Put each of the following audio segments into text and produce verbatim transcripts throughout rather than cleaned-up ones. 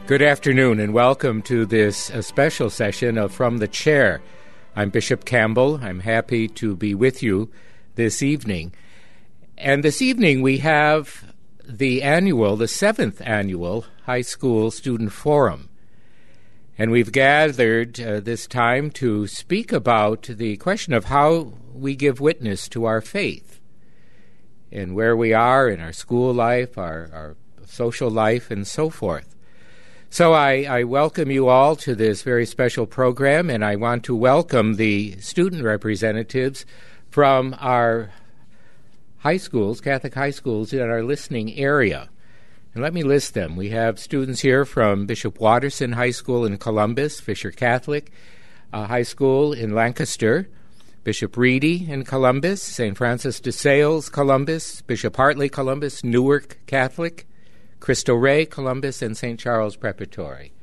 Good afternoon and welcome to this uh, special session of From the Chair. I'm Bishop Campbell. I'm happy to be with you this evening. And this evening we have the annual, the seventh annual High School Student Forum. And we've gathered uh, this time to speak about the question of how we give witness to our faith and where we are in our school life, our, our social life, and so forth. So I, I welcome you all to this very special program, and I want to welcome the student representatives from our high schools, Catholic high schools in our listening area. And let me list them. We have students here from Bishop Watterson High School in Columbus, Fisher Catholic uh, High School in Lancaster, Bishop Reedy in Columbus, Saint Francis de Sales, Columbus, Bishop Hartley, Columbus, Newark Catholic, Cristo Rey, Columbus, and Saint Charles Preparatory.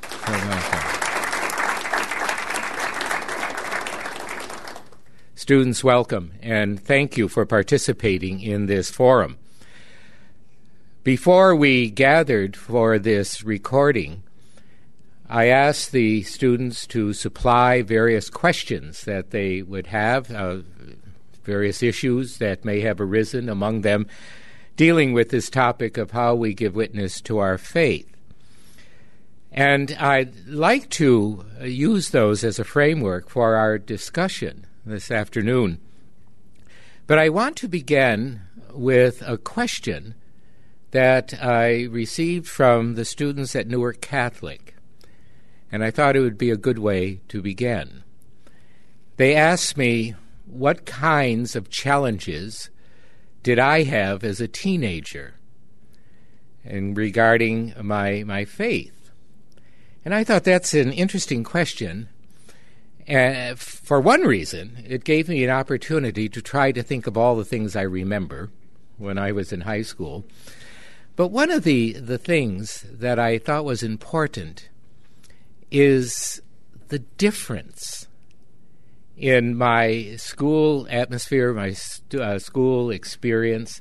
Students, welcome, and thank you for participating in this forum. Before we gathered for this recording, I asked the students to supply various questions that they would have, uh, various issues that may have arisen, among them dealing with this topic of how we give witness to our faith. And I'd like to use those as a framework for our discussion this afternoon. But I want to begin with a question that I received from the students at Newark Catholic, and I thought it would be a good way to begin. They asked me what kinds of challenges did I have as a teenager and regarding my my faith. And I thought that's an interesting question. And for one reason, it gave me an opportunity to try to think of all the things I remember when I was in high school. But one of the, the things that I thought was important is the difference in my school atmosphere, my stu- uh, school experience,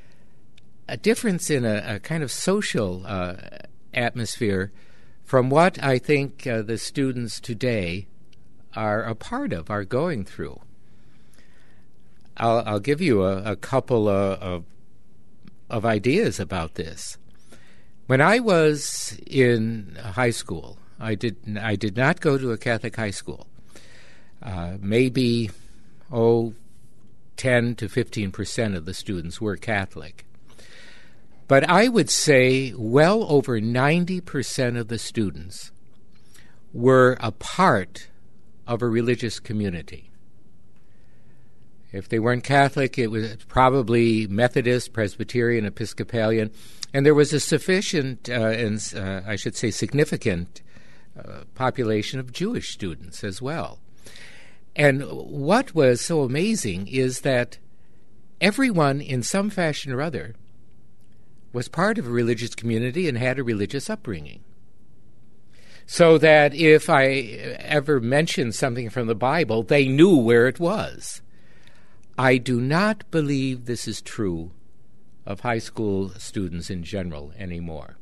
a difference in a, a kind of social uh, atmosphere from what I think uh, the students today are a part of, are going through. I'll, I'll give you a, a couple of, of, of ideas about this. When I was in high school, I did I did not go to a Catholic high school. Uh, maybe, oh, ten to fifteen percent of the students were Catholic. But I would say well over ninety percent of the students were a part of a religious community. If they weren't Catholic, it was probably Methodist, Presbyterian, Episcopalian, and there was a sufficient, uh, and uh, I should say significant, uh, population of Jewish students as well. And what was so amazing is that everyone, in some fashion or other, was part of a religious community and had a religious upbringing. So that if I ever mentioned something from the Bible, they knew where it was. I do not believe this is true of high school students in general anymore.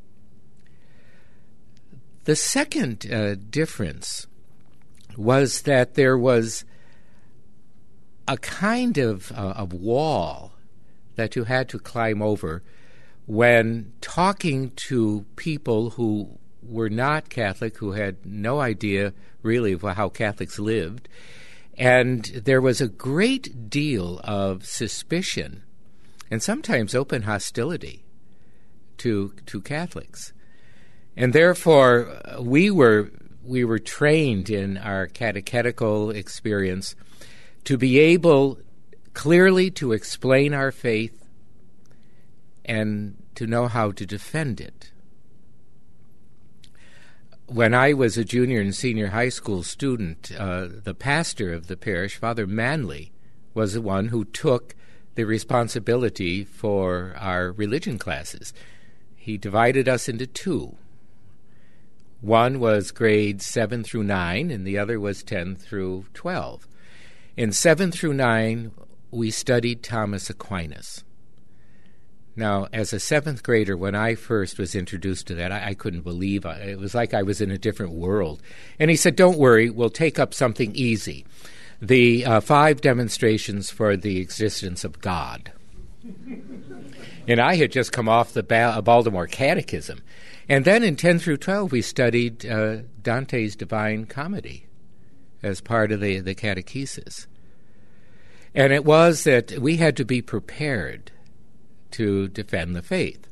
The second uh, difference was that there was a kind of, uh, of wall that you had to climb over when talking to people who were not Catholic, who had no idea really of how Catholics lived. And there was a great deal of suspicion and sometimes open hostility to to Catholics. And therefore, we were we were trained in our catechetical experience to be able clearly to explain our faith and to know how to defend it. When I was a junior and senior high school student, uh, the pastor of the parish, Father Manley, was the one who took the responsibility for our religion classes. He divided us into two. One was grades seven through nine, and the other was ten through twelve. In seven through nine, we studied Thomas Aquinas. Now, as a seventh grader, when I first was introduced to that, I, I couldn't believe it. It was like I was in a different world. And he said, don't worry, we'll take up something easy. The uh, five demonstrations for the existence of God. And I had just come off the ba- Baltimore Catechism. And then in ten through twelve, we studied uh, Dante's Divine Comedy as part of the, the catechesis. And it was that we had to be prepared to defend the faith.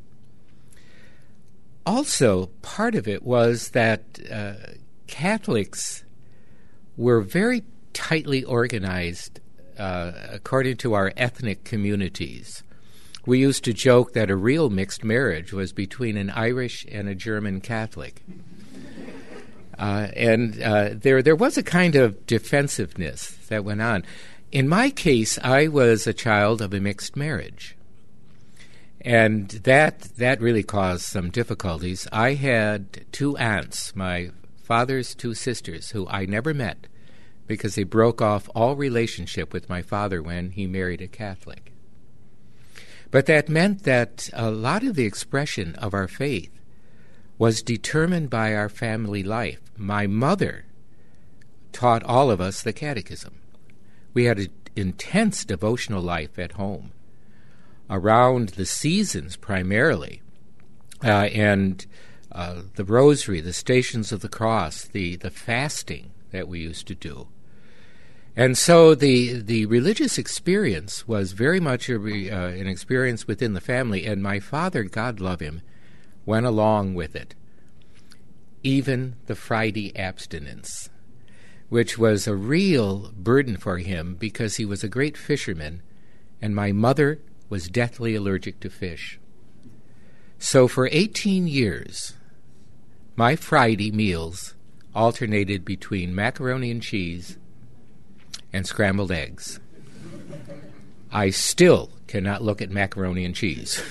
Also, part of it was that uh, Catholics were very tightly organized uh, according to our ethnic communities. We used to joke that a real mixed marriage was between an Irish and a German Catholic. Uh, and uh, there there was a kind of defensiveness that went on. In my case, I was a child of a mixed marriage. And that that really caused some difficulties. I had two aunts, my father's two sisters, who I never met because they broke off all relationship with my father when he married a Catholic. But that meant that a lot of the expression of our faith was determined by our family life. My mother taught all of us the catechism. We had an intense devotional life at home around the seasons primarily, uh, and uh, the rosary, the Stations of the Cross, the, the fasting that we used to do. And so the the religious experience was very much a re, uh, an experience within the family, and my father, God love him, went along with it. Even the Friday abstinence, which was a real burden for him because he was a great fisherman, and my mother was deathly allergic to fish. So for eighteen years, my Friday meals alternated between macaroni and cheese and scrambled eggs. I still cannot look at macaroni and cheese.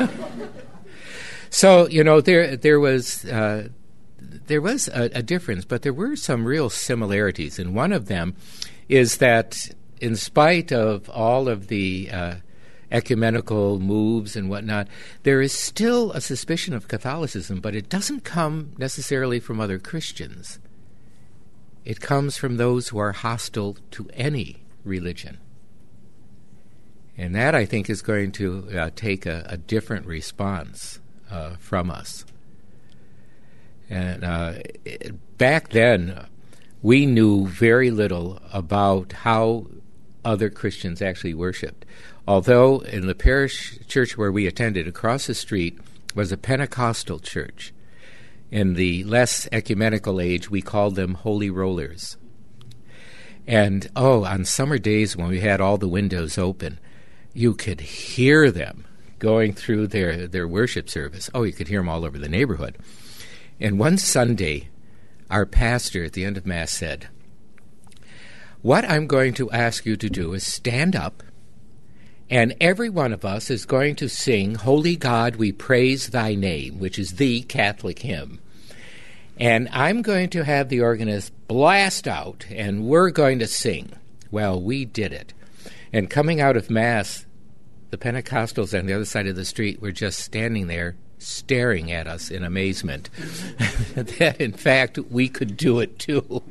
So, you know, there there was uh, there was a, a difference, but there were some real similarities. And one of them is that in spite of all of the uh, ecumenical moves and whatnot, there is still a suspicion of Catholicism, but it doesn't come necessarily from other Christians. It comes from those who are hostile to any religion. And that, I think, is going to uh, take a, a different response uh, from us. And uh, it, back then, we knew very little about how other Christians actually worshipped. Although in the parish church where we attended, across the street was a Pentecostal church. In the less ecumenical age, we called them holy rollers. And, oh, on summer days when we had all the windows open, you could hear them going through their, their worship service. Oh, you could hear them all over the neighborhood. And one Sunday, our pastor at the end of Mass said, "What I'm going to ask you to do is stand up, and every one of us is going to sing, 'Holy God, we praise thy name,' which is the Catholic hymn. And I'm going to have the organist blast out, and we're going to sing." Well, we did it. And coming out of Mass, the Pentecostals on the other side of the street were just standing there staring at us in amazement that, in fact, we could do it too.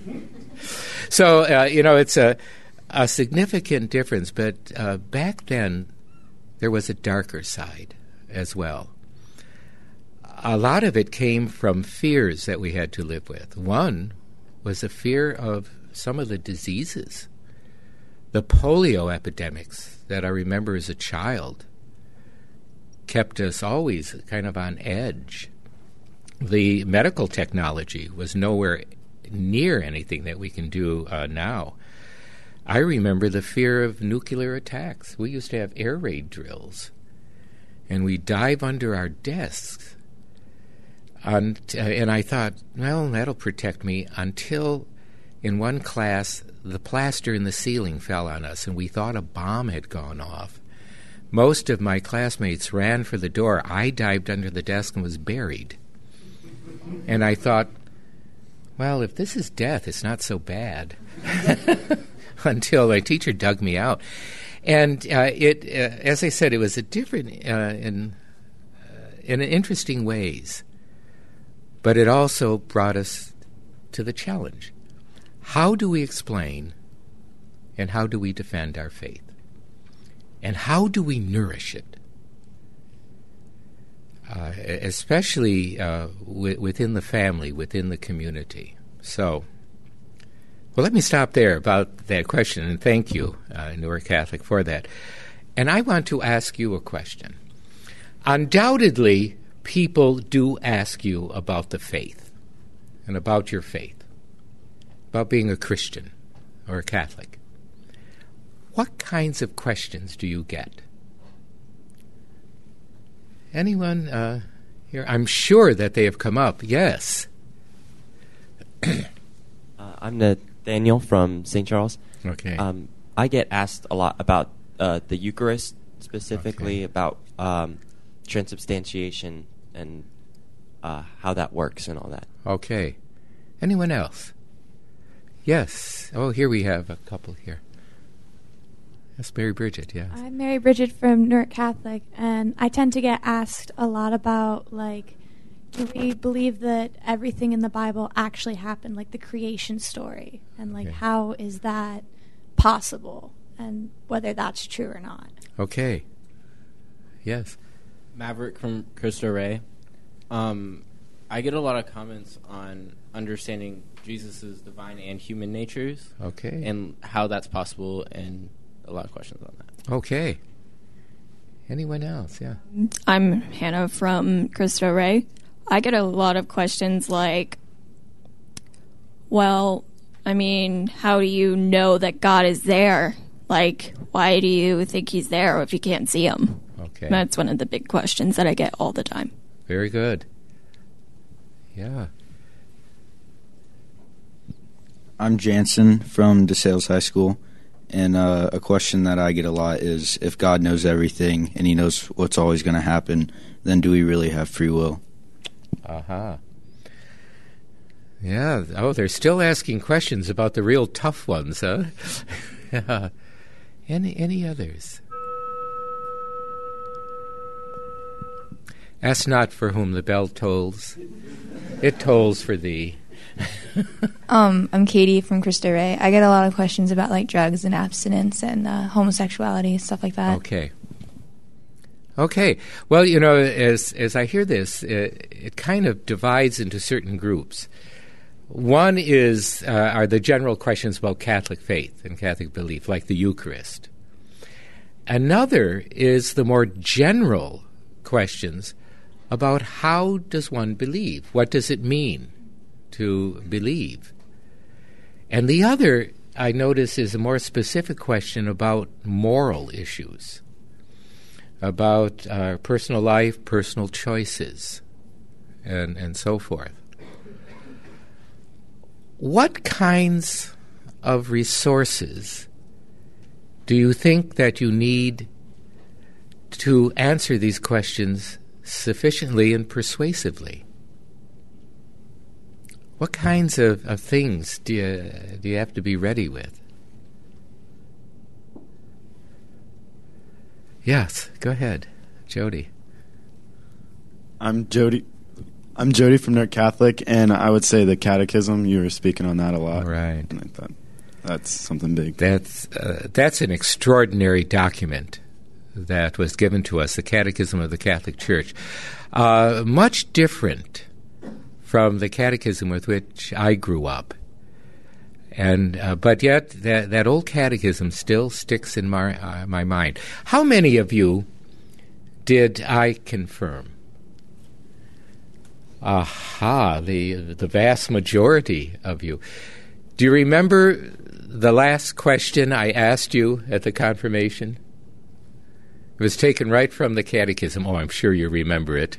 So, uh, you know, it's a, a significant difference. But uh, back then, there was a darker side as well. A lot of it came from fears that we had to live with. One was a fear of some of the diseases. The polio epidemics that I remember as a child kept us always kind of on edge. The medical technology was nowhere near anything that we can do uh, now. I remember the fear of nuclear attacks. We used to have air raid drills, and we'd dive under our desks. And, uh, and I thought, well, that'll protect me, until in one class, the plaster in the ceiling fell on us, and we thought a bomb had gone off. Most of my classmates ran for the door. I dived under the desk and was buried. And I thought, well, if this is death, it's not so bad. Until my teacher dug me out. And uh, it, uh, as I said, it was a different uh, in uh, in interesting ways, but it also brought us to the challenge: how do we explain, and how do we defend our faith, and how do we nourish it, uh, especially uh, w- within the family, within the community? So. Well, let me stop there about that question, and thank you, uh, Newark Catholic, for that. And I want to ask you a question. Undoubtedly, people do ask you about the faith and about your faith, about being a Christian or a Catholic. What kinds of questions do you get? Anyone uh, here? I'm sure that they have come up. Yes. uh, I'm the Daniel from Saint Charles. Okay. Um, I get asked a lot about uh, the Eucharist, specifically okay. about um, transubstantiation and uh, how that works and all that. Okay. Anyone else? Yes. Oh, here we have a couple here. That's Mary Bridget, yes. I'm Mary Bridget from Newark Catholic, and I tend to get asked a lot about, like, do we believe that everything in the Bible actually happened, like the creation story? And, like, okay. how is that possible? And whether that's true or not. Okay. Yes. Maverick from Cristo Rey. Um, I get a lot of comments on understanding Jesus' divine and human natures. Okay. And how that's possible, and a lot of questions on that. Okay. Anyone else? Yeah. I'm Hannah from Cristo Rey. I get a lot of questions like, well, I mean, how do you know that God is there? Like, why do you think he's there if you can't see him? Okay. That's one of the big questions that I get all the time. Very good. Yeah. I'm Jansen from DeSales High School, and uh, a question that I get a lot is, if God knows everything and he knows what's always going to happen, then do we really have free will? Uh-huh. Yeah. Oh, they're still asking questions about the real tough ones, huh? Yeah. Any any others? Ask not for whom the bell tolls. It tolls for thee. um, I'm Katie from Cristo Rey. I get a lot of questions about, like, drugs and abstinence and uh, homosexuality, stuff like that. Okay. Okay. Well, you know, as as I hear this, it, it kind of divides into certain groups. One is uh, are the general questions about Catholic faith and Catholic belief, like the Eucharist. Another is the more general questions about how does one believe? What does it mean to believe? And the other, I notice, is a more specific question about moral issues, about uh, personal life, personal choices, and, and so forth. What kinds of resources do you think that you need to answer these questions sufficiently and persuasively? What kinds of, of things do you, do you have to be ready with? Yes, go ahead, Jody. I'm Jody. I'm Jody from Newark Catholic, and I would say the Catechism. You were speaking on that a lot, right? And I thought that's something big. That's uh, that's an extraordinary document that was given to us, the Catechism of the Catholic Church. Uh, much different from the Catechism with which I grew up. And uh, but yet that that old catechism still sticks in my uh, my mind. How many of you did I confirm? Aha, the the vast majority of you. Do you remember the last question I asked you at the confirmation? It was taken right from the catechism. Oh, I'm sure you remember it.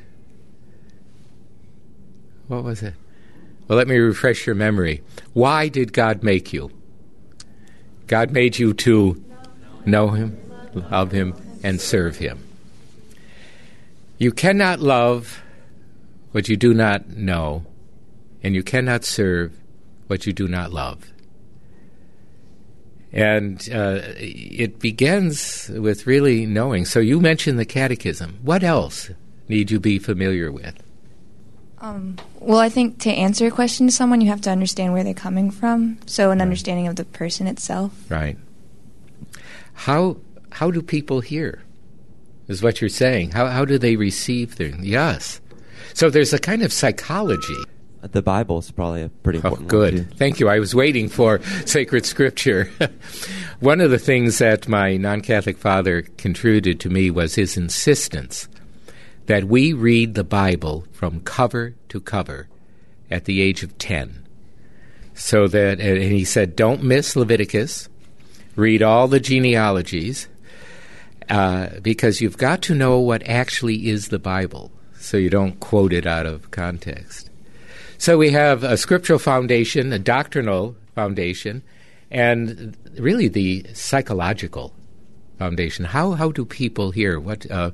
What was it? Well, let me refresh your memory. Why did God make you? God made you to know him, love him, and serve him. You cannot love what you do not know, and you cannot serve what you do not love. And uh, it begins with really knowing. So you mentioned the catechism. What else need you be familiar with? Um, well, I think to answer a question to someone, you have to understand where they're coming from. So an Right. understanding of the person itself. Right. How how do people hear? Is what you're saying. How how do they receive things? Yes. So there's a kind of psychology. The Bible is probably a pretty Oh, important good. one, too. Thank you. I was waiting for sacred scripture. One of the things that my non-Catholic father contributed to me was his insistence that we read the Bible from cover to cover at the age of ten. So that, and he said, don't miss Leviticus. Read all the genealogies, uh, because you've got to know what actually is the Bible, so you don't quote it out of context. So we have a scriptural foundation, a doctrinal foundation, and really the psychological foundation. How how do people hear? What uh,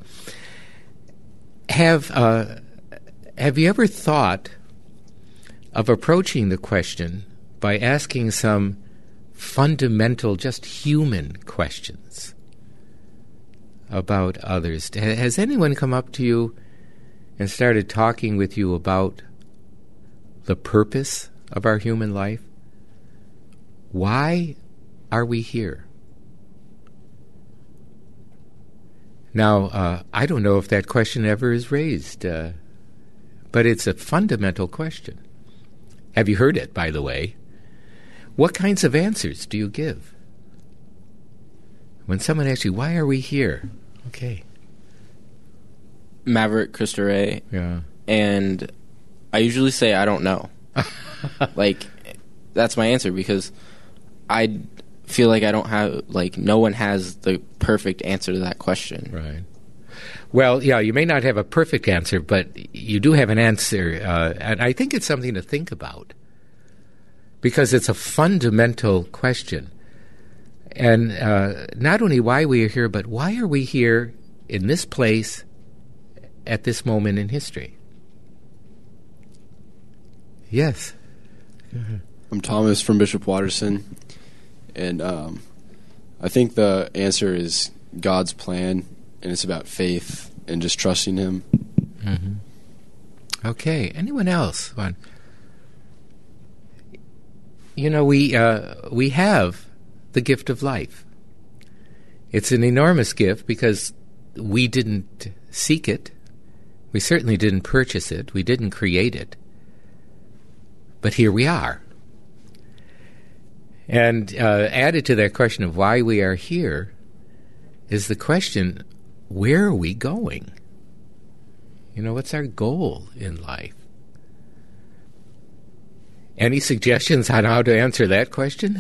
have uh, have you ever thought of approaching the question by asking some fundamental, just human questions about others? Has anyone come up to you and started talking with you about the purpose of our human life? Why are we here? Now, uh, I don't know if that question ever is raised, uh, but it's a fundamental question. Have you heard it, by the way? What kinds of answers do you give? When someone asks you, why are we here? Okay. Maverick, Krista Ray, Yeah. and I usually say I don't know. Like, that's my answer, because I feel like I don't have, like, no one has the perfect answer to that question. Right. Well, yeah, you may not have a perfect answer, but you do have an answer, uh, and I think it's something to think about, because it's a fundamental question. And uh, not only why we are here, but why are we here in this place at this moment in history? Yes. I'm Thomas from Bishop Watterson, and um, I think the answer is God's plan, and it's about faith and just trusting Him. Mm-hmm. Okay. Anyone else? One. You know, we uh, we have the gift of life. It's an enormous gift because we didn't seek it. We certainly didn't purchase it. We didn't create it. But here we are. And uh, added to that question of why we are here is the question, where are we going? You know, what's our goal in life? Any suggestions on how to answer that question?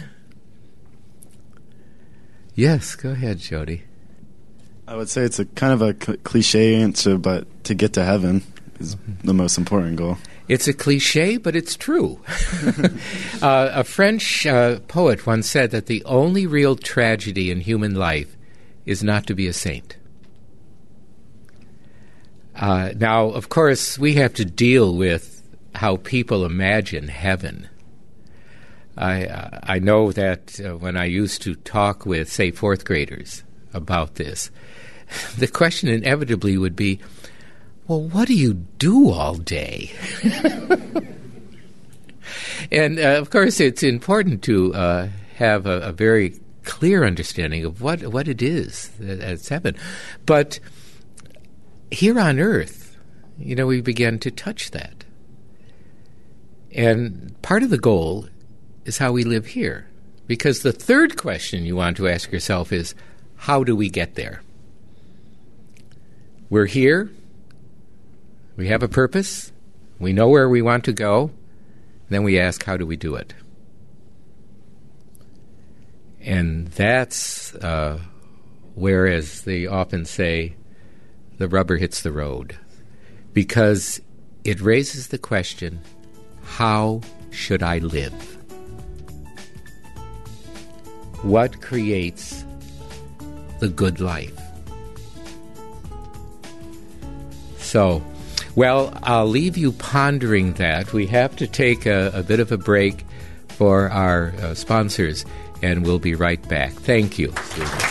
Yes, go ahead, Jody. I would say it's a kind of a cl- cliche answer, but to get to heaven is mm-hmm. the most important goal. It's a cliche, but it's true. uh, a French uh, poet once said that the only real tragedy in human life is not to be a saint. Uh, now, of course, we have to deal with how people imagine heaven. I uh, I know that uh, when I used to talk with, say, fourth graders about this, the question inevitably would be, well, what do you do all day? And, uh, of course, it's important to uh, have a, a very clear understanding of what, what it is that's heaven. But here on earth, you know, we begin to touch that. And part of the goal is how we live here. Because the third question you want to ask yourself is, how do we get there? We're here. We have a purpose. We know where we want to go. Then we ask, how do we do it? And that's uh, where, as they often say, the rubber hits the road. Because it raises the question, how should I live? What creates the good life? So, well, I'll leave you pondering that. We have to take a, a bit of a break for our uh, sponsors. and we'll be right back. Thank you, students.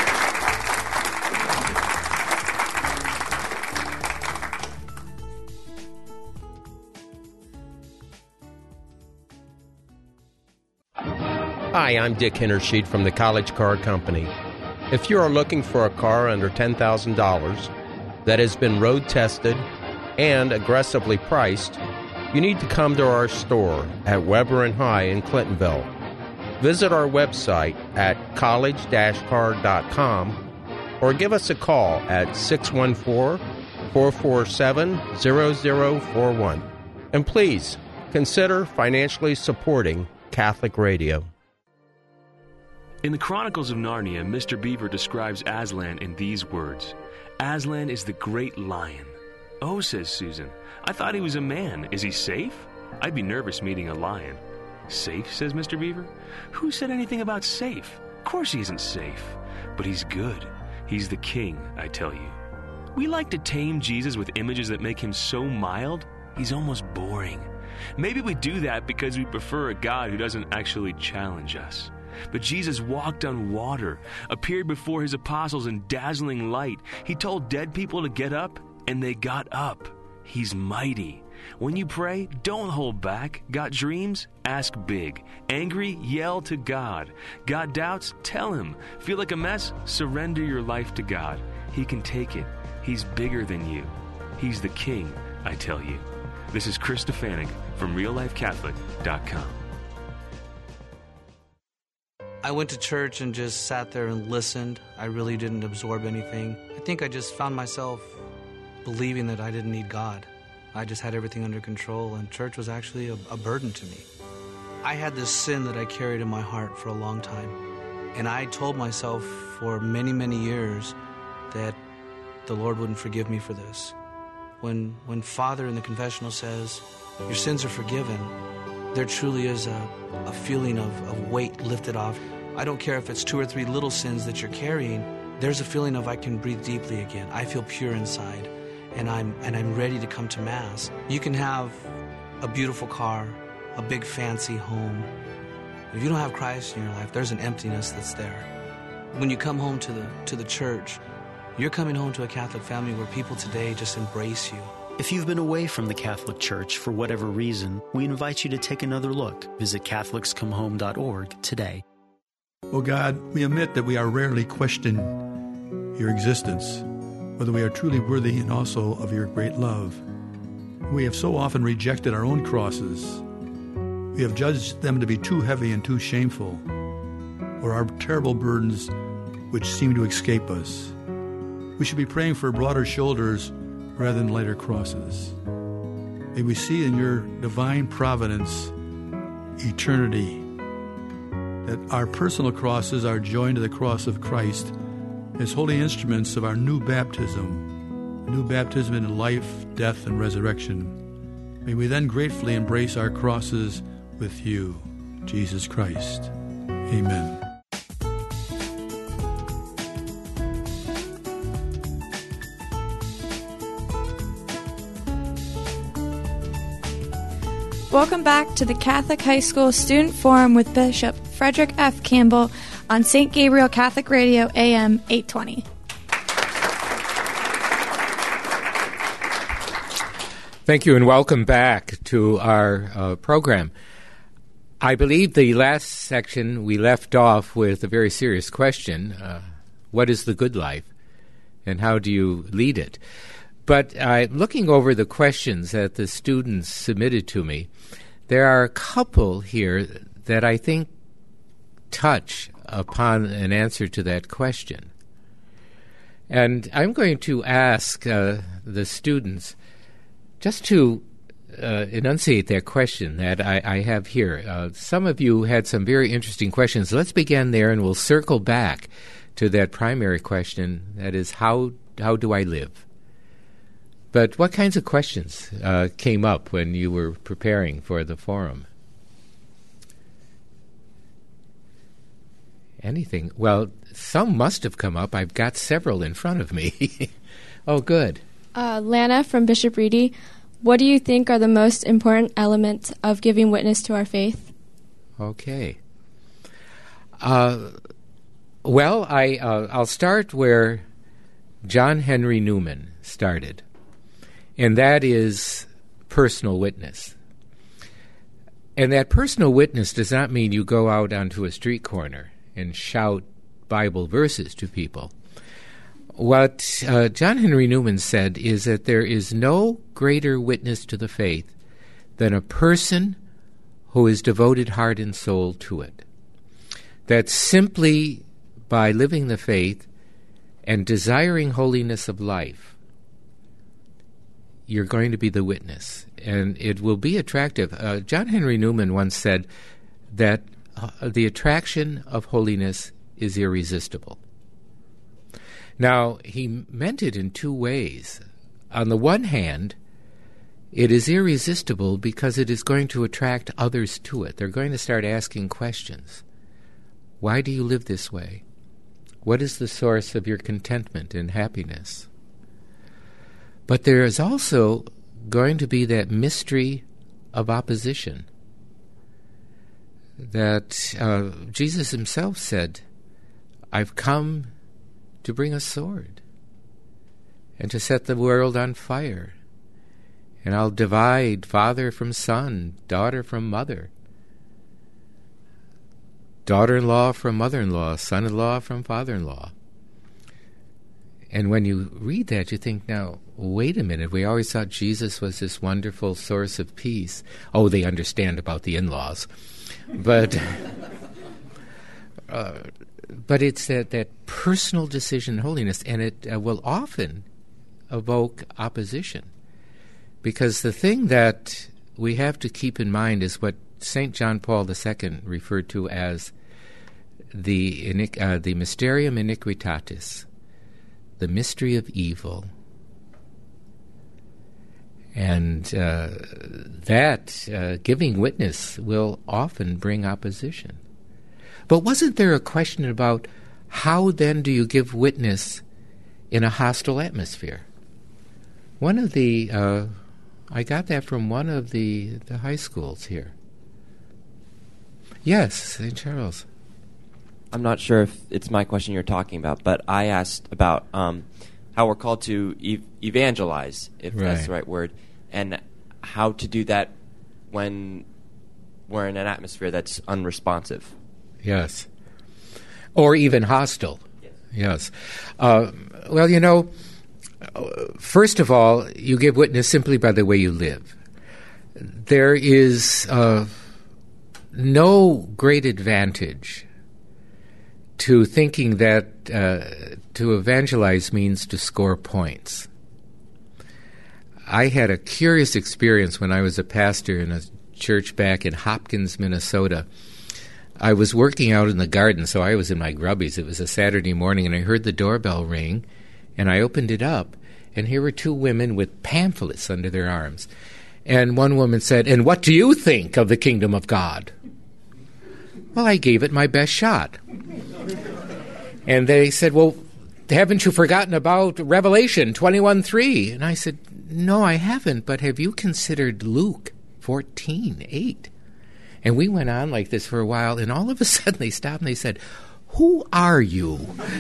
Hi, I'm Dick Hintersheet from the College Car Company. If you are looking for a car under ten thousand dollars that has been road tested and aggressively priced, you need to come to our store at Weber and High in Clintonville. Visit our website at college dash car dot com or give us a call at six one four, four four seven, zero zero four one. And please consider financially supporting Catholic Radio. In the Chronicles of Narnia, Mister Beaver describes Aslan in these words. Aslan is the great lion. Oh, says Susan, I thought he was a man. Is he safe? I'd be nervous meeting a lion. Safe, says Mister Beaver. Who said anything about safe? Of course he isn't safe. But he's good. He's the king, I tell you. We like to tame Jesus with images that make him so mild, he's almost boring. Maybe we do that because we prefer a God who doesn't actually challenge us. But Jesus walked on water, appeared before his apostles in dazzling light. He told dead people to get up, and they got up. He's mighty. When you pray, don't hold back. Got dreams? Ask big. Angry? Yell to God. Got doubts? Tell him. Feel like a mess? Surrender your life to God. He can take it. He's bigger than you. He's the king, I tell you. This is Chris Stefanik from real life catholic dot com. I went to church and just sat there and listened. I really didn't absorb anything. I think I just found myself believing that I didn't need God. I just had everything under control, and church was actually a, a burden to me. I had this sin that I carried in my heart for a long time, and I told myself for many, many years that the Lord wouldn't forgive me for this. When, when Father in the confessional says, your sins are forgiven, there truly is a, a feeling of, of weight lifted off. I don't care if it's two or three little sins that you're carrying, there's a feeling of I can breathe deeply again. I feel pure inside, and I'm and I'm ready to come to Mass. You can have a beautiful car, a big fancy home. If you don't have Christ in your life, there's an emptiness that's there. When you come home to the to the church, you're coming home to a Catholic family where people today just embrace you. If you've been away from the Catholic Church for whatever reason, we invite you to take another look. Visit Catholics Come Home dot org today. Oh God, we admit that we are rarely question your existence, whether we are truly worthy and also of your great love. We have so often rejected our own crosses. We have judged them to be too heavy and too shameful, or our terrible burdens which seem to escape us. We should be praying for broader shoulders rather than lighter crosses. May we see in your divine providence eternity, that our personal crosses are joined to the cross of Christ as holy instruments of our new baptism, new baptism into life, death, and resurrection. May we then gratefully embrace our crosses with you, Jesus Christ. Amen. Welcome back to the Catholic High School Student Forum with Bishop Frederick F. Campbell on Saint Gabriel Catholic Radio, A M eight twenty. Thank you and welcome back to our uh, program. I believe the last section we left off with a very serious question. Uh, what is the good life and how do you lead it? But uh, looking over the questions that the students submitted to me, there are a couple here that I think touch upon an answer to that question. And I'm going to ask uh, the students just to uh, enunciate that question that I, I have here. Uh, some of you had some very interesting questions. Let's begin there, and we'll circle back to that primary question, that is, how how do I live? But what kinds of questions uh, came up when you were preparing for the forum? Anything? Well, some must have come up. I've got several in front of me. Oh, good. Uh, Lana from Bishop Reedy, what do you think are the most important elements of giving witness to our faith? Okay. Uh, well, I, uh, I'll start where John Henry Newman started, and that is personal witness. And that personal witness does not mean you go out onto a street corner and shout Bible verses to people. What uh, John Henry Newman said is that there is no greater witness to the faith than a person who is devoted heart and soul to it. That simply by living the faith and desiring holiness of life, you're going to be the witness, and it will be attractive. Uh, John Henry Newman once said that uh, the attraction of holiness is irresistible. Now, he meant it in two ways. On the one hand, it is irresistible because it is going to attract others to it. They're going to start asking questions. Why do you live this way? What is the source of your contentment and happiness? But there is also going to be that mystery of opposition that uh, Jesus himself said, I've come to bring a sword and to set the world on fire. And I'll divide father from son, daughter from mother, daughter-in-law from mother-in-law, son-in-law from father-in-law. And when you read that, you think, now, wait a minute, we always thought Jesus was this wonderful source of peace. Oh, they understand about the in-laws. But uh, but it's that, that personal decision in holiness, and it uh, will often evoke opposition. Because the thing that we have to keep in mind is what Saint John Paul the Second referred to as the iniq- uh, the mysterium iniquitatis, the mystery of evil. And uh, that uh, giving witness will often bring opposition. But wasn't there a question about how then do you give witness in a hostile atmosphere? One of the, uh, I got that from one of the, the high schools here. Yes, Saint Charles. I'm not sure if it's my question you're talking about, but I asked about um, how we're called to ev- evangelize, if Right. that's the right word, and how to do that when we're in an atmosphere that's unresponsive. Yes. Or even hostile. Yes. yes. Uh, well, you know, first of all, you give witness simply by the way you live. There is uh, no great advantage to thinking that uh, to evangelize means to score points. I had a curious experience when I was a pastor in a church back in Hopkins, Minnesota. I was working out in the garden, so I was in my grubbies. It was a Saturday morning, and I heard the doorbell ring, and I opened it up, and here were two women with pamphlets under their arms. And one woman said, "And what do you think of the kingdom of God?" Well, I gave it my best shot. And they said, "Well, haven't you forgotten about Revelation twenty-one three? And I said, "No, I haven't, but have you considered Luke fourteen eight? And we went on like this for a while, and all of a sudden they stopped and they said, "Who are you?"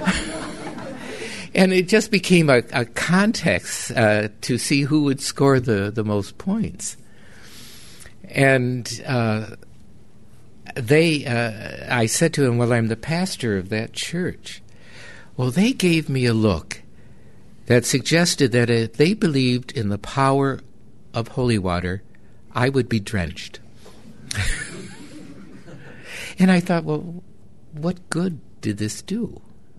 And it just became a, a context uh, to see who would score the, the most points. And uh, they, uh, I said to them, "Well, I'm the pastor of that church." Well, they gave me a look that suggested that if they believed in the power of holy water, I would be drenched. And I thought, well, what good did this do?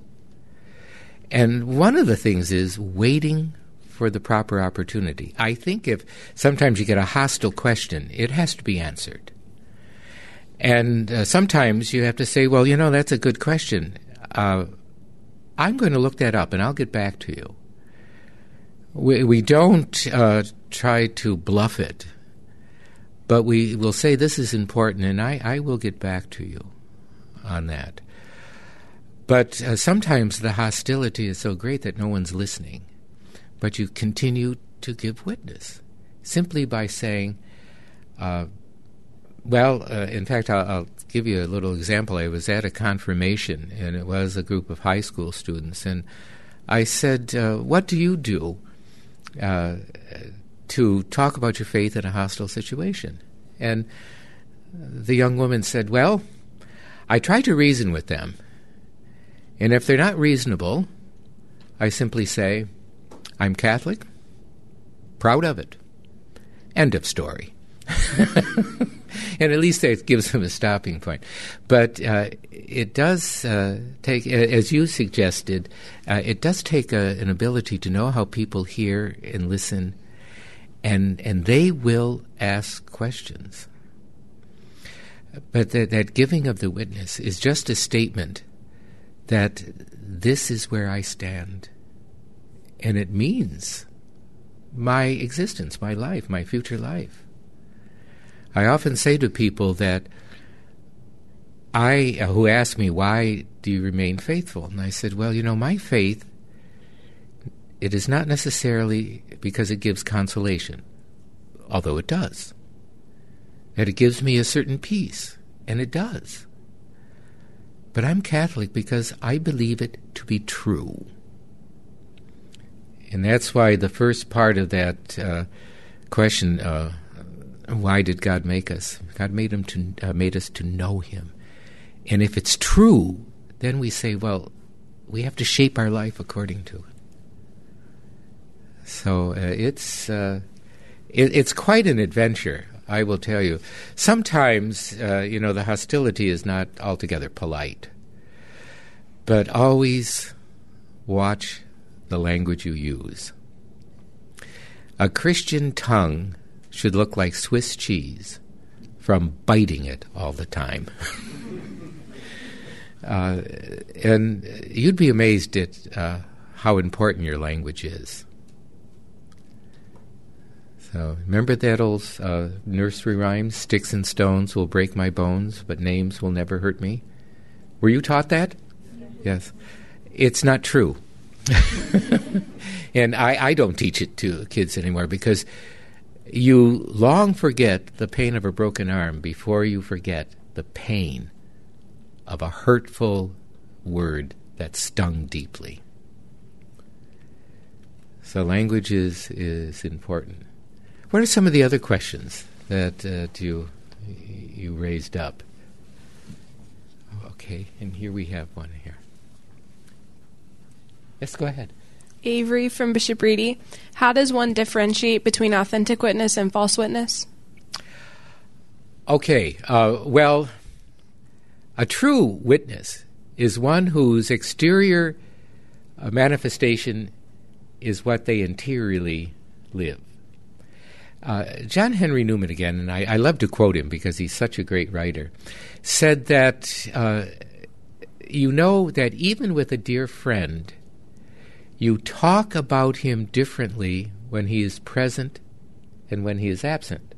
And one of the things is waiting for the proper opportunity. I think if sometimes you get a hostile question, it has to be answered. And uh, sometimes you have to say, well, you know, that's a good question. Uh, I'm going to look that up, and I'll get back to you. We, we don't uh, try to bluff it, but we will say this is important, and I, I will get back to you on that. But uh, sometimes the hostility is so great that no one's listening, but you continue to give witness simply by saying, uh, Well, uh, in fact, I'll, I'll give you a little example. I was at a confirmation, and it was a group of high school students, and I said, uh, what do you do uh, to talk about your faith in a hostile situation? And the young woman said, well, I try to reason with them, and if they're not reasonable, I simply say, I'm Catholic, proud of it. End of story. And at least that gives them a stopping point. But uh, it does uh, take, as you suggested, uh, it does take a, an ability to know how people hear and listen, and and they will ask questions. But that, that giving of the witness is just a statement that this is where I stand, and it means my existence, my life, my future life. I often say to people that I, uh, who ask me, why do you remain faithful? And I said, well, you know, my faith, it is not necessarily because it gives consolation, although it does. That it gives me a certain peace, and it does. But I'm Catholic because I believe it to be true. And that's why the first part of that uh, question, uh, why did God make us? God made him to uh, made us to know him. And if it's true, then we say, well, we have to shape our life according to it. So uh, it's uh, it, it's quite an adventure, I will tell you. Sometimes, uh, you know, the hostility is not altogether polite. But always watch the language you use. A Christian tongue should look like Swiss cheese from biting it all the time. uh, and you'd be amazed at uh, how important your language is. So remember that old uh, nursery rhyme, sticks and stones will break my bones, but names will never hurt me? Were you taught that? Yes. It's not true. And I, I don't teach it to kids anymore because you long forget the pain of a broken arm before you forget the pain of a hurtful word that stung deeply. So language is, is important. What are some of the other questions that uh, you, you raised up? Okay, and here we have one here. Yes, go ahead. Avery from Bishop Reedy. How does one differentiate between authentic witness and false witness? Okay, uh, well, a true witness is one whose exterior uh, manifestation is what they interiorly live. Uh, John Henry Newman, again, and I, I love to quote him because he's such a great writer, said that uh, you know that even with a dear friend, you talk about him differently when he is present and when he is absent.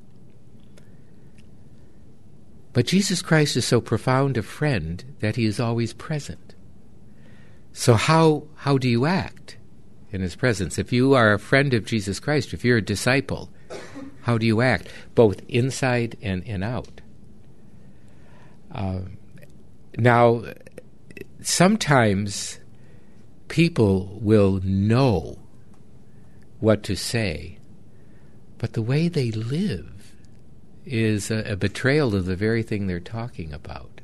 But Jesus Christ is so profound a friend that he is always present. So how how do you act in his presence? If you are a friend of Jesus Christ, if you're a disciple, how do you act, both inside and, and out? Uh, now, sometimes people will know what to say, but the way they live is a, a betrayal of the very thing they're talking about.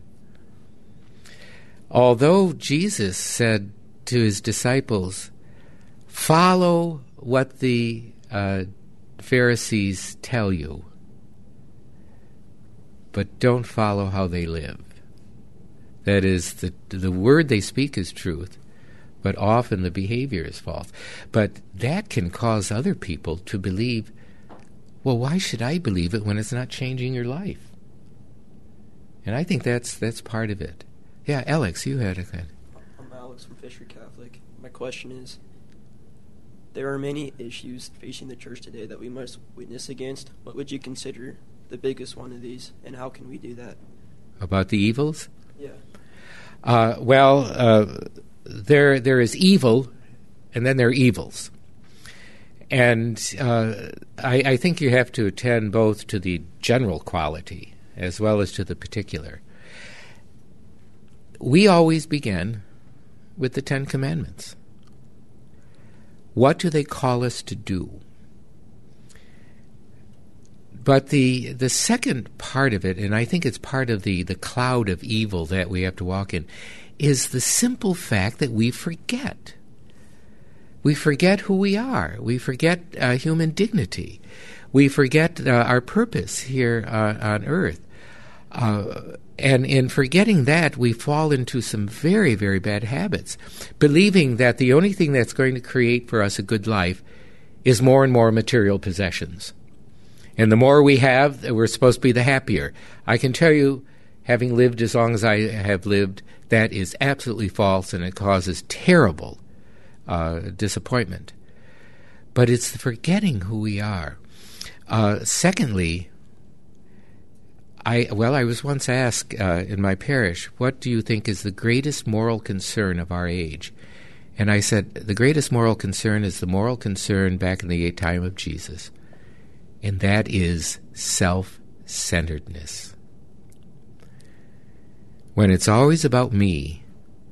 Although Jesus said to his disciples, follow what the uh, Pharisees tell you, but don't follow how they live. That is, the the word they speak is truth, but often the behavior is false. But that can cause other people to believe, well, why should I believe it when it's not changing your life? And I think that's that's part of it. Yeah, Alex, you had a question. I'm Alex from Fisher Catholic. My question is, there are many issues facing the church today that we must witness against. What would you consider the biggest one of these, and how can we do that? About the evils? Yeah. Uh, well, uh, there there is evil, and then there are evils. And uh, I, I think you have to attend both to the general quality as well as to the particular. We always begin with the Ten Commandments. What do they call us to do? But the the second part of it, and I think it's part of the, the cloud of evil that we have to walk in, is the simple fact that we forget. We forget who we are. We forget uh, human dignity. We forget uh, our purpose here uh, on earth. Uh, and in forgetting that, we fall into some very, very bad habits, believing that the only thing that's going to create for us a good life is more and more material possessions. And the more we have, we're supposed to be the happier. I can tell you, having lived as long as I have lived, that is absolutely false, and it causes terrible uh, disappointment. But it's the forgetting who we are. Uh, secondly, I well, I was once asked uh, in my parish, what do you think is the greatest moral concern of our age? And I said, the greatest moral concern is the moral concern back in the time of Jesus. And that is self-centeredness. When it's always about me,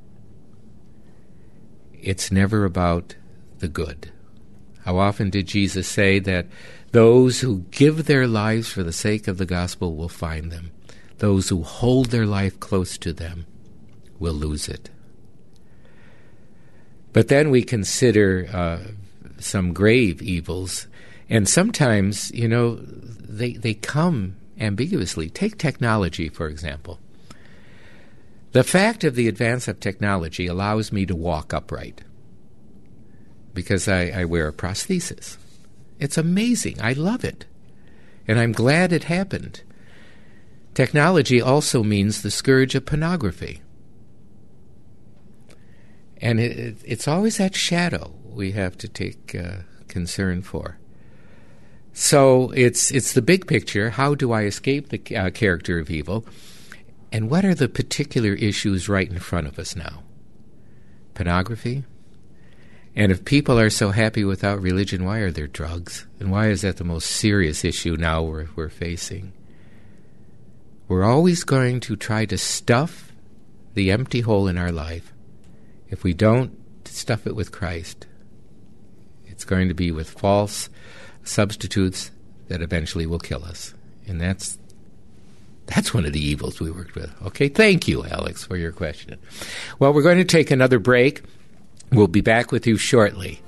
it's never about the good. How often did Jesus say that those who give their lives for the sake of the gospel will find them. Those who hold their life close to them will lose it. But then we consider uh, some grave evils, and sometimes, you know, they they come ambiguously. Take technology, for example. The fact of the advance of technology allows me to walk upright because I, I wear a prosthesis. It's amazing. I love it. And I'm glad it happened. Technology also means the scourge of pornography. And it, it, it's always that shadow we have to take uh, concern for. So it's it's the big picture. How do I escape the uh, character of evil? And what are the particular issues right in front of us now? Pornography? And if people are so happy without religion, why are there drugs? And why is that the most serious issue now we're, we're facing? We're always going to try to stuff the empty hole in our life. If we don't stuff it with Christ, it's going to be with false substitutes that eventually will kill us. And that's that's one of the evils we worked with. Okay, thank you, Alex, for your question. Well, we're going to take another break. We'll be back with you shortly.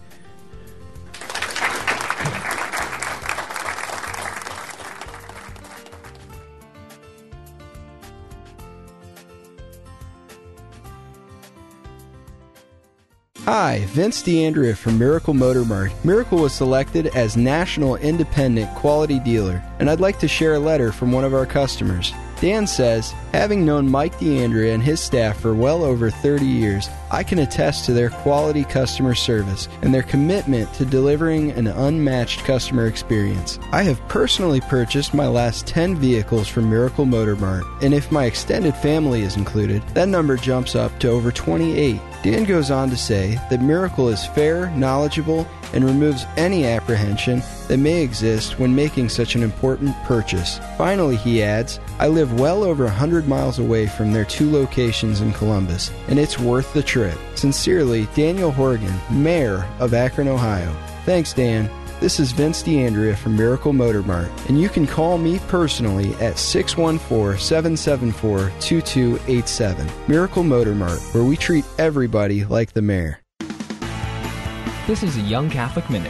Hi, Vince DeAndrea from Miracle Motor Mart. Miracle was selected as National Independent Quality Dealer, and I'd like to share a letter from one of our customers. Dan says, having known Mike DeAndrea and his staff for well over thirty years, I can attest to their quality customer service and their commitment to delivering an unmatched customer experience. I have personally purchased my last ten vehicles from Miracle Motor Mart, and if my extended family is included, that number jumps up to over twenty-eight. Dan goes on to say that Miracle is fair, knowledgeable, and removes any apprehension that may exist when making such an important purchase. Finally, he adds, I live well over one hundred miles away from their two locations in Columbus, and it's worth the trip. Sincerely, Daniel Horgan, Mayor of Akron, Ohio. Thanks, Dan. This is Vince DeAndrea from Miracle Motor Mart, and you can call me personally at six one four, seven seven four, two two eight seven. Miracle Motor Mart, where we treat everybody like the mayor. This is a Young Catholic Minute.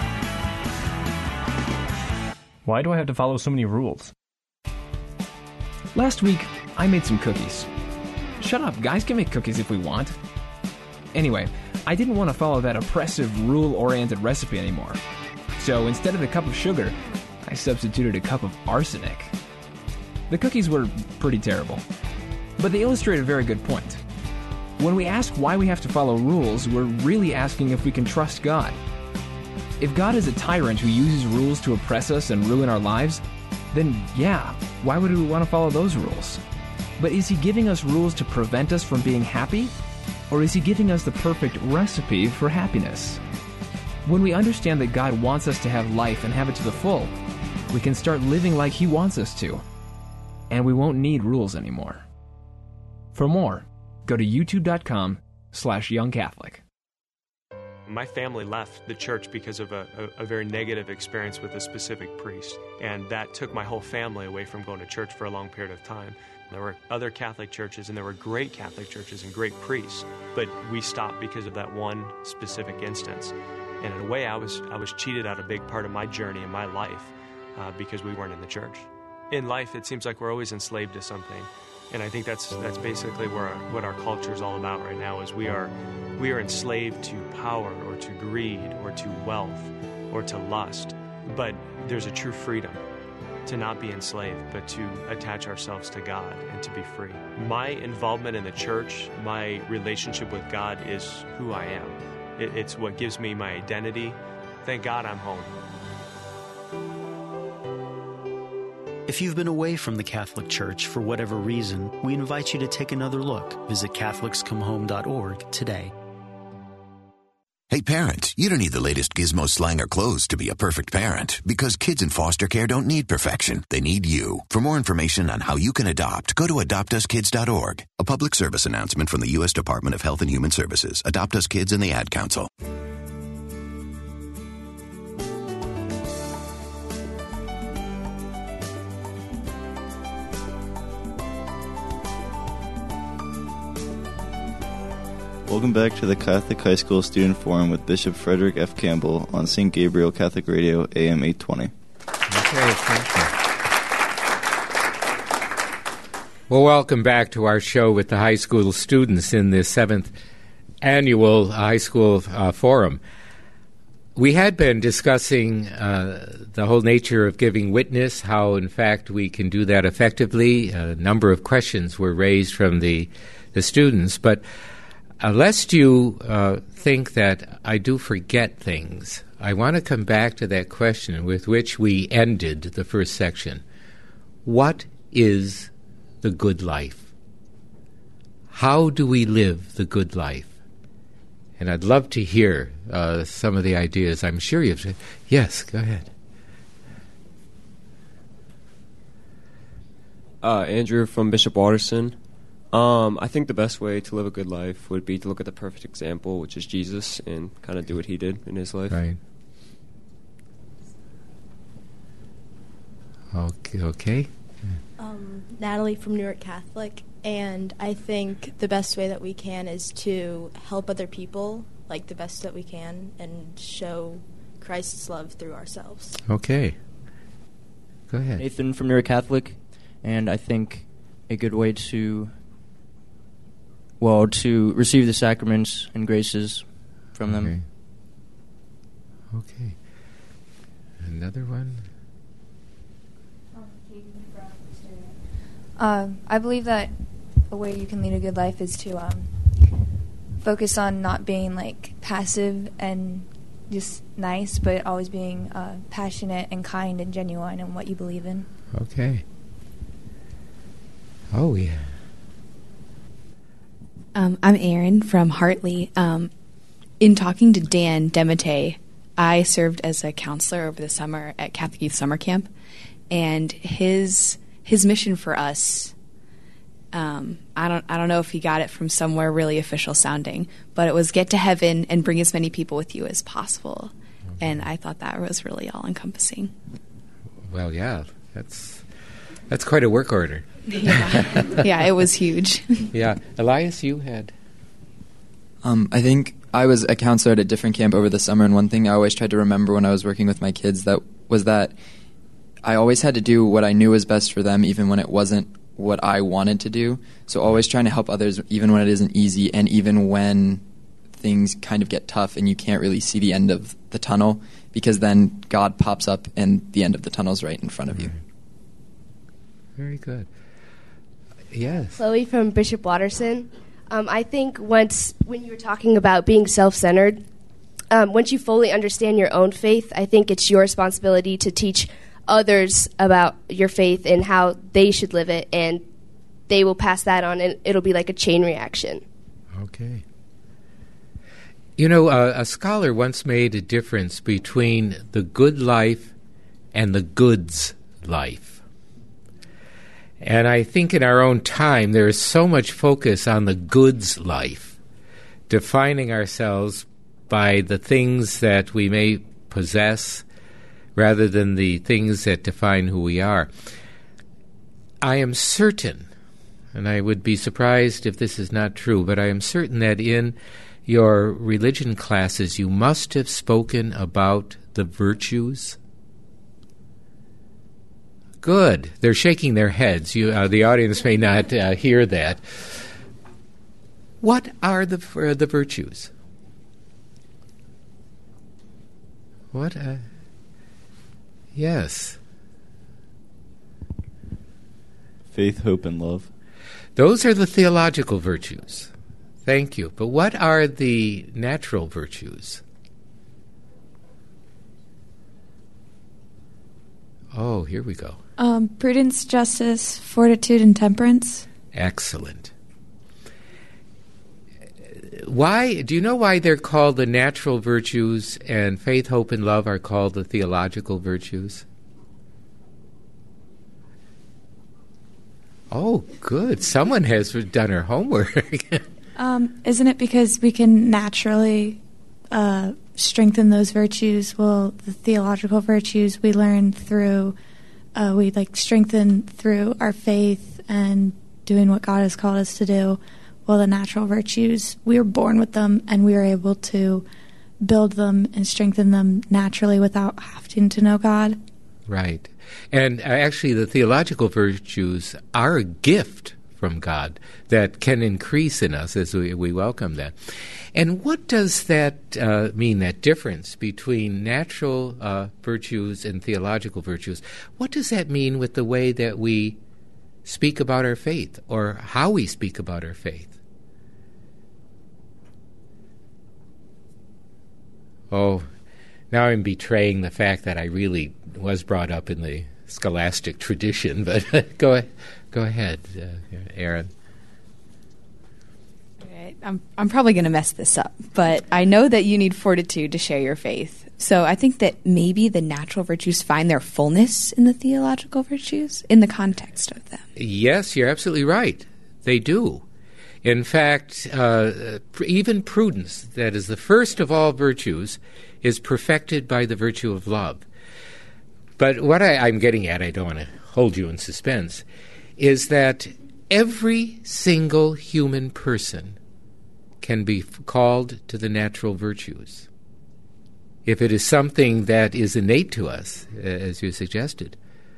Why do I have to follow so many rules? Last week, I made some cookies. Shut up, guys can make cookies if we want. Anyway, I didn't want to follow that oppressive, rule-oriented recipe anymore. So instead of a cup of sugar, I substituted a cup of arsenic. The cookies were pretty terrible, but they illustrate a very good point. When we ask why we have to follow rules, we're really asking if we can trust God. If God is a tyrant who uses rules to oppress us and ruin our lives, then yeah, why would we want to follow those rules? But is he giving us rules to prevent us from being happy? Or is he giving us the perfect recipe for happiness? When we understand that God wants us to have life and have it to the full, we can start living like he wants us to. and we won't need rules anymore. For more, go to youtube.com slash youngcatholic. My family left the church because of a, a, a very negative experience with a specific priest, and that took my whole family away from going to church for a long period of time. There were other Catholic churches, and there were great Catholic churches and great priests, but we stopped because of that one specific instance. And in a way, I was I was cheated out a big part of my journey in my life uh, because we weren't in the church. In life, it seems like we're always enslaved to something. And I think that's that's basically where our, what our culture is all about right now. Is we are we are enslaved to power or to greed or to wealth or to lust. But there's a true freedom to not be enslaved, but to attach ourselves to God and to be free. My involvement in the church, my relationship with God, is who I am. It, it's what gives me my identity. Thank God I'm home. If you've been away from the Catholic Church for whatever reason, we invite you to take another look. Visit Catholics Come Home dot org today. Hey parents, you don't need the latest gizmo, slang, or clothes to be a perfect parent, because kids in foster care don't need perfection. They need you. For more information on how you can adopt, go to adopt us kids dot org. A public service announcement from the U S Department of Health and Human Services, Adopt Us Kids, and the Ad Council. Welcome back to the Catholic High School Student Forum with Bishop Frederick F. Campbell on Saint Gabriel Catholic Radio, A M eight twenty. Okay, thank you. Well, welcome back to our show with the high school students in the seventh annual high school uh, forum. We had been discussing uh, the whole nature of giving witness, how, in fact, we can do that effectively. A number of questions were raised from the, the students, but Uh, lest you uh, think that I do forget things, I want to come back to that question with which we ended the first section. What is the good life? How do we live the good life? And I'd love to hear uh, some of the ideas. I'm sure you've... Yes, go ahead. Uh, Andrew from Bishop Watterson. Um, I think the best way to live a good life would be to look at the perfect example, which is Jesus, and kind of do what he did in his life. Right. Okay. okay. Um, Natalie from New York Catholic, and I think the best way that we can is to help other people like the best that we can and show Christ's love through ourselves. Okay. Go ahead. Nathan from New York Catholic, and I think a good way to Well, to receive the sacraments and graces from okay. them. Okay. Another one? Uh, I believe that a way you can lead a good life is to um, focus on not being like passive and just nice, but always being uh, passionate and kind and genuine in what you believe in. Okay. Oh, yeah. Um, I'm Erin from Hartley. Um, in talking to Dan Demete, I served as a counselor over the summer at Catholic Youth Summer Camp, and his his mission for us, um, I don't I don't know if he got it from somewhere really official sounding, but it was get to heaven and bring as many people with you as possible, okay. And I thought that was really all encompassing. Well, yeah, that's that's quite a work order. Yeah, yeah, it was huge. Yeah, Elias, you had. Um, I think I was a counselor at a different camp over the summer, and one thing I always tried to remember when I was working with my kids that was that I always had to do what I knew was best for them, even when it wasn't what I wanted to do. So always trying to help others, even when it isn't easy, and even when things kind of get tough and you can't really see the end of the tunnel, because then God pops up and the end of the tunnel's right in front of you. Very good. Yes. Chloe from Bishop Watterson. Um, I think once, when you were talking about being self-centered, um, once you fully understand your own faith, I think it's your responsibility to teach others about your faith and how they should live it, and they will pass that on, and it'll be like a chain reaction. Okay. You know, uh, a scholar once made a difference between the good life and the goods life. And I think in our own time there is so much focus on the goods life, defining ourselves by the things that we may possess rather than the things that define who we are. I am certain, and I would be surprised if this is not true, but I am certain that in your religion classes you must have spoken about the virtues. Good. They're shaking their heads. You, uh, the audience may not uh, hear that. What are the uh, the virtues? What? Uh, yes. Faith, hope, and love. Those are the theological virtues. Thank you. But what are the natural virtues? Oh, here we go. Um, prudence, justice, fortitude, and temperance. Excellent. Why, do you know why they're called the natural virtues and faith, hope, and love are called the theological virtues? Oh, good. Someone has done her homework. um, isn't it because we can naturally uh, strengthen those virtues? Well, the theological virtues we learn through, uh, we like strengthen through our faith and doing what God has called us to do. Well, the natural virtues, we were born with them, and we are able to build them and strengthen them naturally without having to know God. Right. And uh, actually, the theological virtues are a gift from God that can increase in us as we, we welcome that. And what does that uh, mean, that difference between natural uh, virtues and theological virtues? What does that mean with the way that we speak about our faith, or how we speak about our faith? Oh, now I'm betraying the fact that I really was brought up in the scholastic tradition, but go go ahead, uh, Aaron. All right. I'm I'm probably going to mess this up, but I know that you need fortitude to share your faith. So I think that maybe the natural virtues find their fullness in the theological virtues, in the context of them. Yes, you're absolutely right. They do. In fact, uh, even prudence, that is the first of all virtues, is perfected by the virtue of love. But what I, I'm getting at, I don't want to hold you in suspense, is that every single human person can be f- called to the natural virtues, if it is something that is innate to us, as you suggested.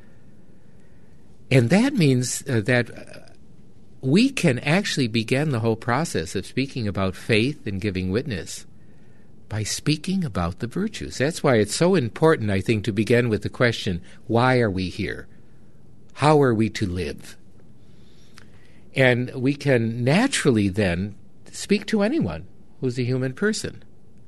And that means uh, that uh, we can actually begin the whole process of speaking about faith and giving witness by speaking about the virtues. That's why it's so important, I think, to begin with the question, why are we here? How are we to live? And we can naturally then speak to anyone who's a human person.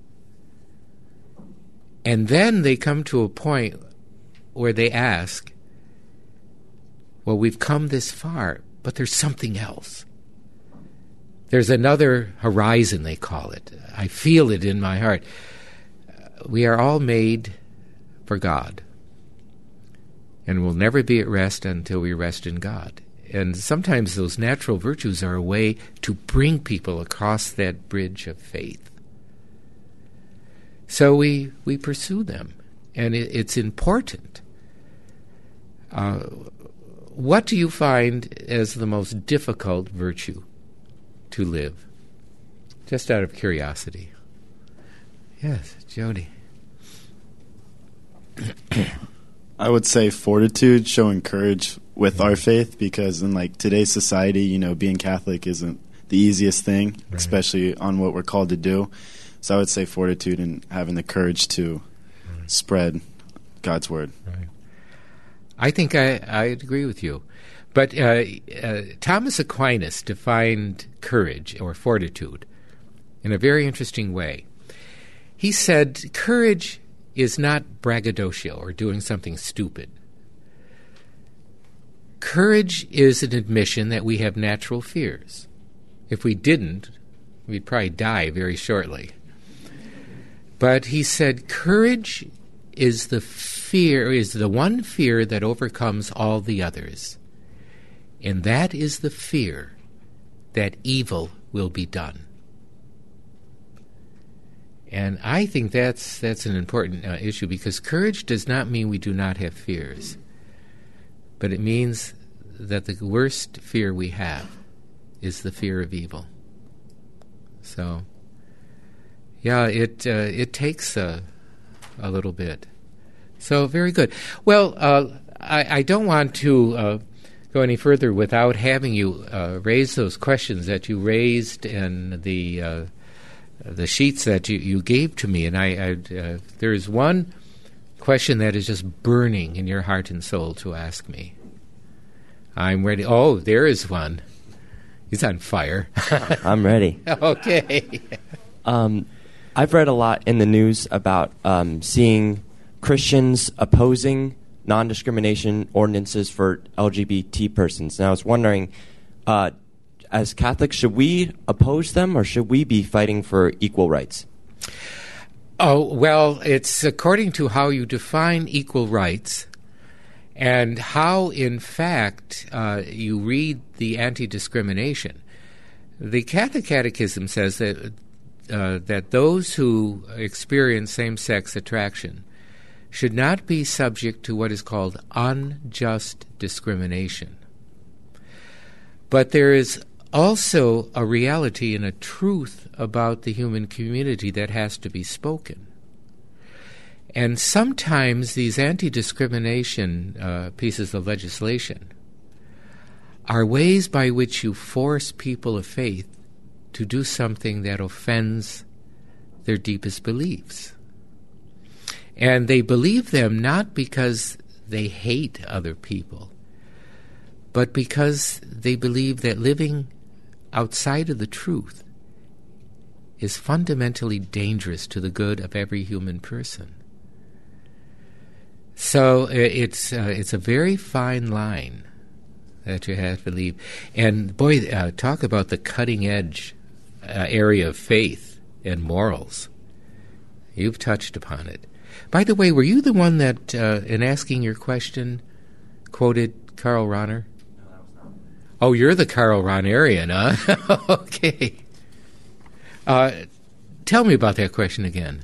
And then they come to a point where they ask, well, we've come this far, but there's something else. There's another horizon, they call it. I feel it in my heart. We are all made for God, and we'll never be at rest until we rest in God. And sometimes those natural virtues are a way to bring people across that bridge of faith. So we, we pursue them, and it, it's important. Uh, what do you find as the most difficult virtue to live? Just out of curiosity. Yes, Jody. I would say fortitude, showing courage with our faith, because in like today's society, you know, being Catholic isn't the easiest thing, right, especially on what we're called to do. So I would say fortitude and having the courage to right. spread God's word. Right. I think I, I'd agree with you. But uh, uh, Thomas Aquinas defined courage or fortitude in a very interesting way. He said courage is not braggadocio or doing something stupid. Courage is an admission that we have natural fears. If we didn't, we'd probably die very shortly. But he said courage is the fear, is the one fear that overcomes all the others. and that is the fear that evil will be done. And I think that's that's an important uh, issue, because courage does not mean we do not have fears, but it means that the worst fear we have is the fear of evil. So, yeah, it uh, it takes a, a little bit. So, very good. Well, uh, I, I don't want to uh, go any further without having you uh, raise those questions that you raised in the uh, the sheets that you, you gave to me. And I, I uh, there is one question that is just burning in your heart and soul to ask me. I'm ready. Oh, there is one. He's on fire. I'm ready. Okay. Um, I've read a lot in the news about um, seeing Christians opposing non-discrimination ordinances for L G B T persons. And I was wondering, uh, as Catholics, should we oppose them, or should we be fighting for equal rights? Oh, well, it's according to how you define equal rights and how, in fact, uh, you read the anti-discrimination. The Catholic Catechism says that uh, that those who experience same-sex attraction should not be subject to what is called unjust discrimination. But there is also a reality and a truth about the human community that has to be spoken. And sometimes these anti-discrimination uh, pieces of legislation are ways by which you force people of faith to do something that offends their deepest beliefs. And they believe them not because they hate other people, but because they believe that living outside of the truth is fundamentally dangerous to the good of every human person. So it's uh, it's a very fine line that you have to leave. And boy, uh, talk about the cutting edge uh, area of faith and morals. You've touched upon it. By the way, were you the one that, uh, in asking your question, quoted Karl Rahner? No, that was not. Oh, you're the Karl Rahnerian, huh? Okay. Uh, tell me about that question again.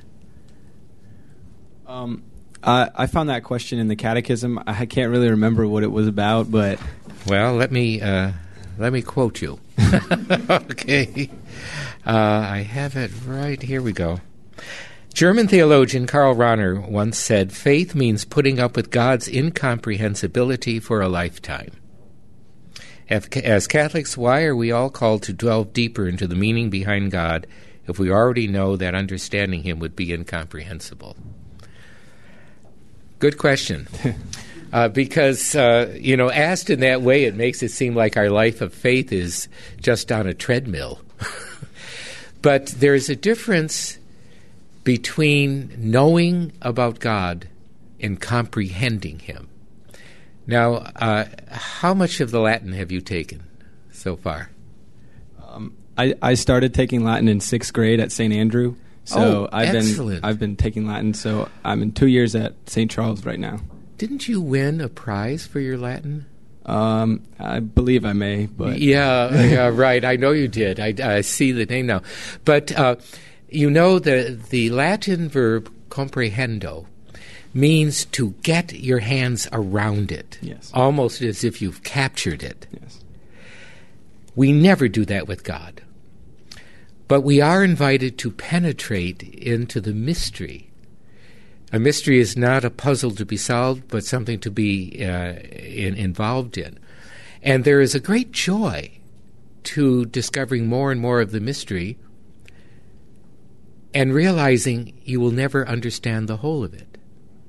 Um, I, I found that question in the Catechism. I can't really remember what it was about, but well, let me uh, let me quote you. Okay, uh, I have it right here. We go. German theologian Karl Rahner once said, "Faith means putting up with God's incomprehensibility for a lifetime." As Catholics, why are we all called to delve deeper into the meaning behind God if we already know that understanding Him would be incomprehensible? Good question. Uh, because, uh, you know, asked in that way, it makes it seem like our life of faith is just on a treadmill. But there's a difference between knowing about God and comprehending Him. Now, uh, how much of the Latin have you taken so far? Um, I, I started taking Latin in sixth grade at Saint Andrew. So oh, I've excellent. been I've been taking Latin. So I'm in two years at Saint Charles right now. Didn't you win a prize for your Latin? Um, I believe I may, but yeah, yeah, right. I know you did. I, I see the name now, but uh, you know the the Latin verb comprehendo means to get your hands around it. Yes. Almost as if you've captured it. Yes. We never do that with God. But we are invited to penetrate into the mystery. A mystery is not a puzzle to be solved, but something to be uh, in, involved in. And there is a great joy to discovering more and more of the mystery and realizing you will never understand the whole of it.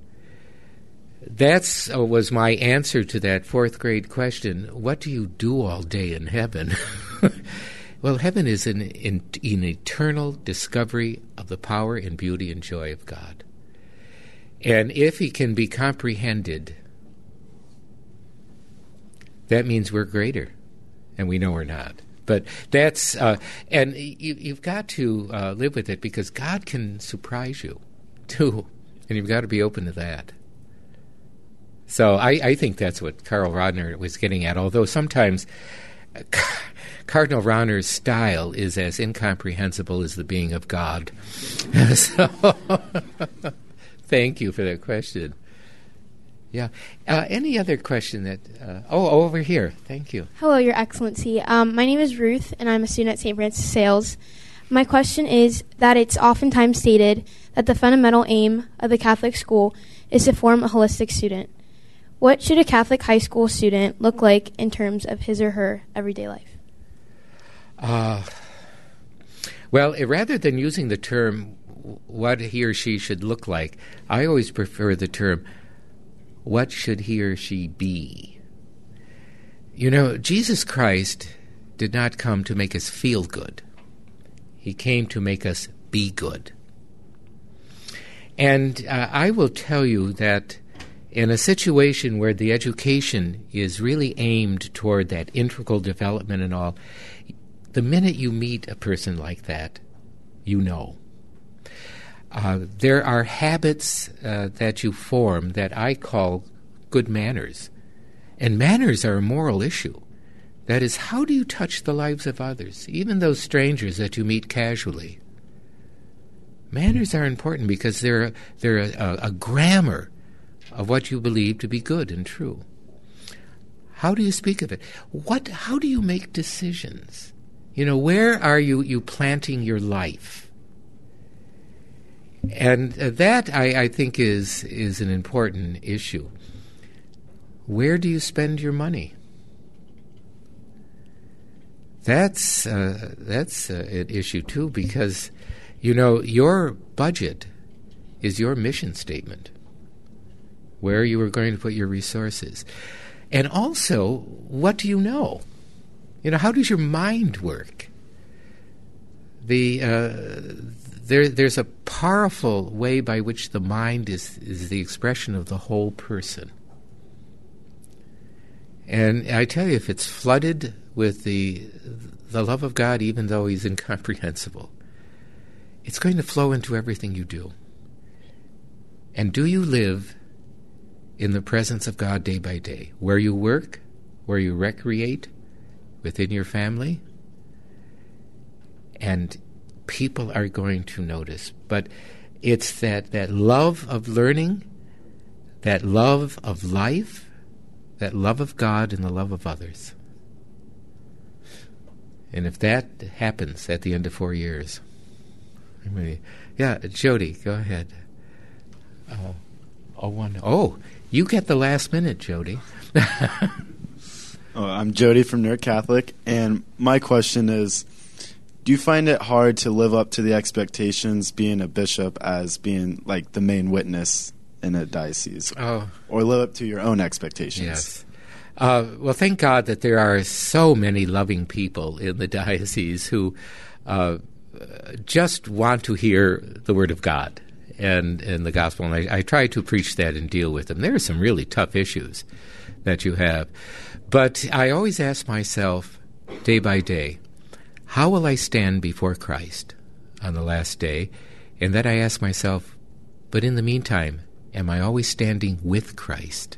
That uh, was my answer to that fourth grade question, what do you do all day in heaven? Well, heaven is an, an, an eternal discovery of the power and beauty and joy of God. And if He can be comprehended, that means we're greater, and we know we're not. But that's, uh, and you, you've got to uh, live with it, because God can surprise you, too, and you've got to be open to that. So I, I think that's what Karl Rahner was getting at, although sometimes uh, Cardinal Rahner's style is as incomprehensible as the being of God. So thank you for that question. Yeah. Uh, any other question that... Uh, oh, over here. Thank you. Hello, Your Excellency. Um, my name is Ruth, and I'm a student at Saint Francis Sales. My question is that it's oftentimes stated that the fundamental aim of the Catholic school is to form a holistic student. What should a Catholic high school student look like in terms of his or her everyday life? Uh, well, uh, rather than using the term what he or she should look like, I always prefer the term what should he or she be? You know, Jesus Christ did not come to make us feel good. He came to make us be good. And uh, I will tell you that in a situation where the education is really aimed toward that integral development and all, the minute you meet a person like that, you know. Uh, there are habits uh, that you form that I call good manners. And manners are a moral issue. That is, how do you touch the lives of others, even those strangers that you meet casually? Manners are important because they're, they're a, a grammar of what you believe to be good and true. How do you speak of it? What? How do you make decisions? You know, where are you, you planting your life? And uh, that, I, I think, is is an important issue. Where do you spend your money? That's uh, that's uh, an issue too, because you know your budget is your mission statement. Where you are going to put your resources, and also what do you know? You know, how does your mind work? The uh, There, there's a powerful way by which the mind is, is the expression of the whole person. And I tell you, if it's flooded with the the love of God, even though He's incomprehensible, it's going to flow into everything you do. And do you live in the presence of God day by day, where you work, where you recreate, within your family? And people are going to notice. But it's that, that love of learning, that love of life, that love of God and the love of others. And if that happens at the end of four years, I mean, yeah, Jody, go ahead. Uh, oh, one, oh, you get the last minute, Jody. oh, I'm Jody from Newark Catholic, and my question is, do you find it hard to live up to the expectations being a bishop as being like the main witness in a diocese? Oh. Or live up to your own expectations? Yes. Uh, well, thank God that there are so many loving people in the diocese who uh, just want to hear the Word of God and, and the gospel. And I, I try to preach that and deal with them. There are some really tough issues that you have. But I always ask myself, day by day, how will I stand before Christ on the last day? And then I ask myself, but in the meantime, am I always standing with Christ?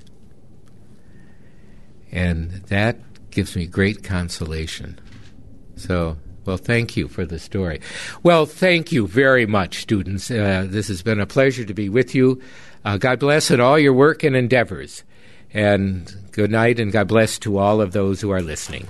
And that gives me great consolation. So, well, thank you for the story. Well, thank you very much, students. Uh, this has been a pleasure to be with you. Uh, God bless in all your work and endeavors. And good night and God bless to all of those who are listening.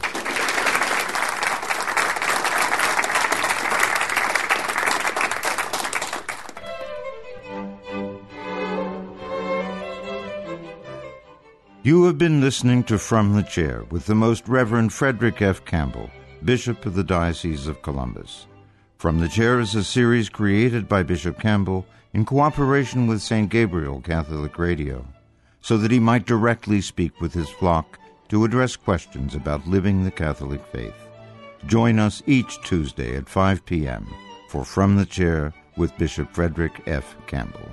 You have been listening to From the Chair with the Most Reverend Frederick F. Campbell, Bishop of the Diocese of Columbus. From the Chair is a series created by Bishop Campbell in cooperation with Saint Gabriel Catholic Radio, so that he might directly speak with his flock to address questions about living the Catholic faith. Join us each Tuesday at five p.m. for From the Chair with Bishop Frederick F. Campbell.